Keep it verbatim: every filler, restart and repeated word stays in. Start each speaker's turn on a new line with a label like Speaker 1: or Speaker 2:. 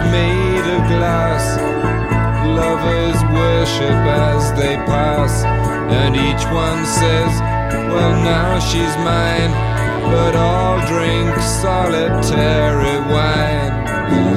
Speaker 1: made of glass. Lovers worship as they pass, and each one says, well, now she's mine, but I'll drink solitary wine.